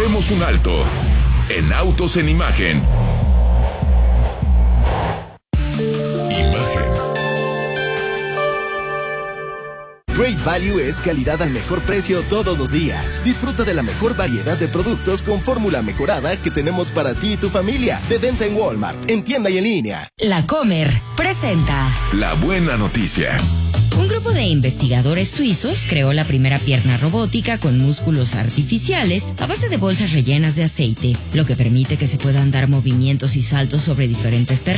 hacemos un alto. En Autos en Imagen. Great Value es calidad al mejor precio todos los días. Disfruta de la mejor variedad de productos con fórmula mejorada que tenemos para ti y tu familia. De venta en Walmart, en tienda y en línea. La Comer presenta La buena noticia. Un grupo de investigadores suizos creó la primera pierna robótica con músculos artificiales a base de bolsas rellenas de aceite, lo que permite que se puedan dar movimientos y saltos sobre diferentes terrenos.